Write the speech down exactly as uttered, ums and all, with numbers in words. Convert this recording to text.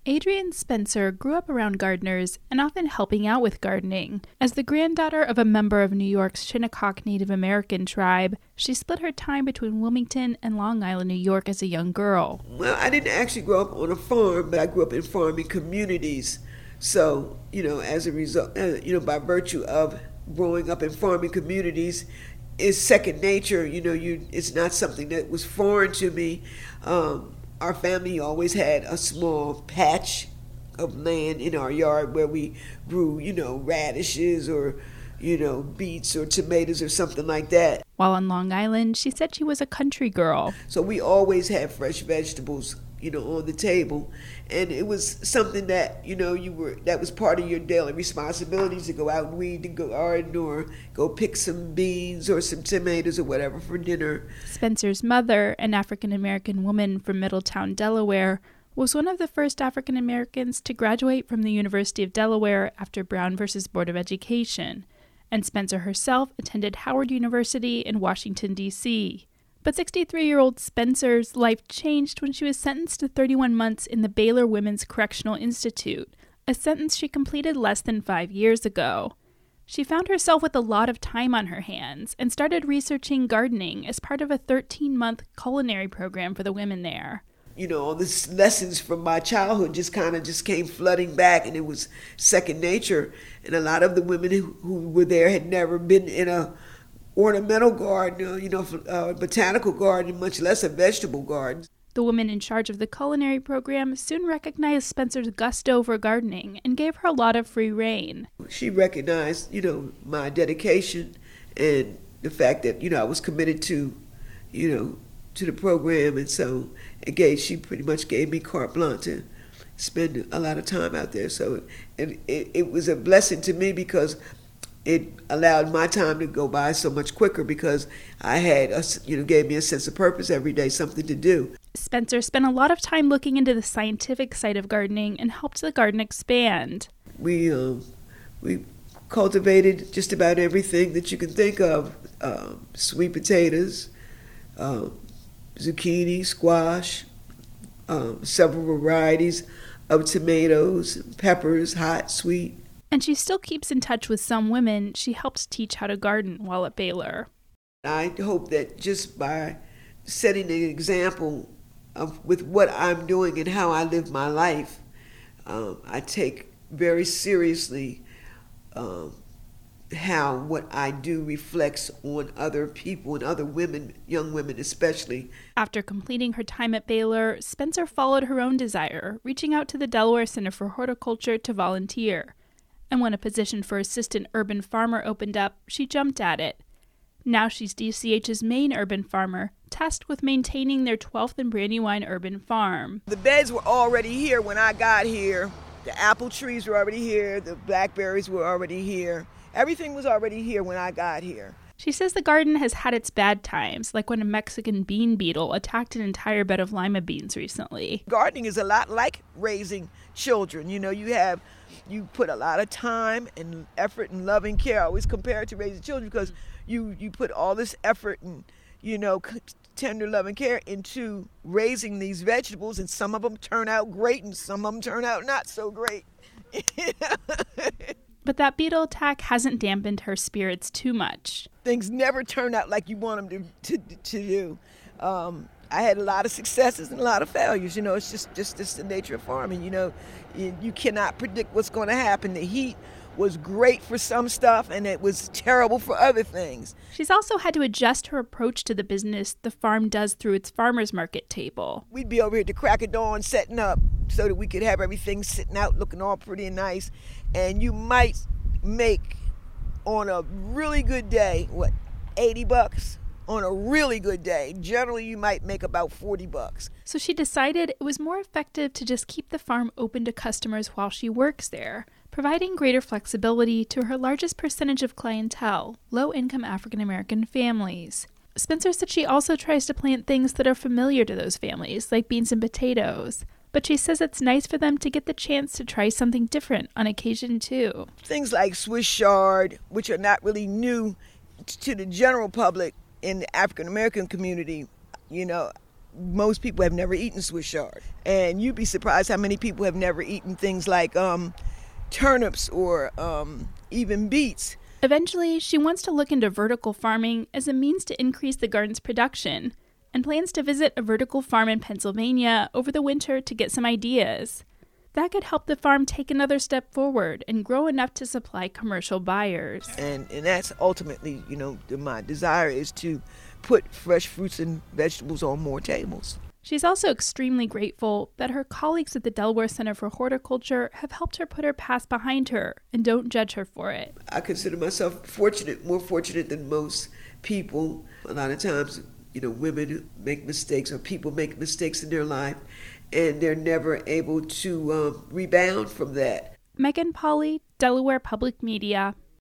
Adrienne Spencer grew up around gardeners and often helping out with gardening. As the granddaughter of a member of New York's Shinnecock Native American tribe, she split her time between Wilmington and Long Island, New York as a young girl. Well, I didn't actually grow up on a farm, but I grew up in farming communities. So, you know, as a result, uh, you know, by virtue of growing up in farming communities, is second nature. You know, you it's not something that was foreign to me. Um, Our family always had a small patch of land in our yard where we grew, you know, radishes or, you know, beets or tomatoes or something like that. While on Long Island, she said she was a country girl. So we always had fresh vegetables, you know, on the table. And it was something that, you know, you were that was part of your daily responsibilities to go out and weed the garden or go pick some beans or some tomatoes or whatever for dinner. Spencer's mother, an African-American woman from Middletown, Delaware, was one of the first African-Americans to graduate from the University of Delaware after Brown versus Board of Education. And Spencer herself attended Howard University in Washington, D C But sixty-three-year-old Spencer's life changed when she was sentenced to thirty-one months in the Baylor Women's Correctional Institute, a sentence she completed less than five years ago. She found herself with a lot of time on her hands and started researching gardening as part of a thirteen-month culinary program for the women there. You know, all these lessons from my childhood just kind of just came flooding back, and it was second nature. And a lot of the women who, who were there had never been in a ornamental garden, you know, a botanical garden, much less a vegetable garden. The woman in charge of the culinary program soon recognized Spencer's gusto for gardening and gave her a lot of free rein. She recognized, you know, my dedication and the fact that, you know, I was committed to, you know, to the program. And so it gave, she pretty much gave me carte blanche to spend a lot of time out there. So it, it, it was a blessing to me because it allowed my time to go by so much quicker because I had, a, you know, gave me a sense of purpose every day, something to do. Spencer spent a lot of time looking into the scientific side of gardening and helped the garden expand. We um, we cultivated just about everything that you can think of: um, sweet potatoes, um, zucchini, squash, um, several varieties of tomatoes, peppers, hot, sweet. And she still keeps in touch with some women she helped teach how to garden while at Baylor. I hope that just by setting an example of with what I'm doing and how I live my life, um, I take very seriously um, how what I do reflects on other people and other women, young women especially. After completing her time at Baylor, Spencer followed her own desire, reaching out to the Delaware Center for Horticulture to volunteer. And when a position for assistant urban farmer opened up, she jumped at it. Now she's D C H's main urban farmer, tasked with maintaining their twelfth and Brandywine urban farm. The beds were already here when I got here. The apple trees were already here. The blackberries were already here. Everything was already here when I got here. She says the garden has had its bad times, like when a Mexican bean beetle attacked an entire bed of lima beans recently. Gardening is a lot like raising children. You know, you have, you put a lot of time and effort and love and care. I always compare it to raising children because you, you put all this effort and, you know, tender love and care into raising these vegetables, and some of them turn out great and some of them turn out not so great. But that beetle attack hasn't dampened her spirits too much. Things never turn out like you want them to, to, to do. Um, I had a lot of successes and a lot of failures. You know, it's just, just, just the nature of farming. You know, you, you cannot predict what's going to happen. The heat was great for some stuff and it was terrible for other things. She's also had to adjust her approach to the business the farm does through its farmers market table. We'd be over here at the crack of dawn setting up so that we could have everything sitting out looking all pretty and nice. And you might make on a really good day, what, eighty bucks? On a really good day, generally you might make about forty bucks. So she decided it was more effective to just keep the farm open to customers while she works there, providing greater flexibility to her largest percentage of clientele, low-income African-American families. Spencer said she also tries to plant things that are familiar to those families, like beans and potatoes. But she says it's nice for them to get the chance to try something different on occasion, too. Things like Swiss chard, which are not really new to the general public in the African-American community, you know, most people have never eaten Swiss chard. And you'd be surprised how many people have never eaten things like um, turnips or um, even beets. Eventually, she wants to look into vertical farming as a means to increase the garden's production, and plans to visit a vertical farm in Pennsylvania over the winter to get some ideas. That could help the farm take another step forward and grow enough to supply commercial buyers. And and that's ultimately, you know, my desire is to put fresh fruits and vegetables on more tables. She's also extremely grateful that her colleagues at the Delaware Center for Horticulture have helped her put her past behind her and don't judge her for it. I consider myself fortunate, more fortunate than most people. A lot of times, you know, women make mistakes or people make mistakes in their life, and they're never able to um, rebound from that. Megan Polly, Delaware Public Media.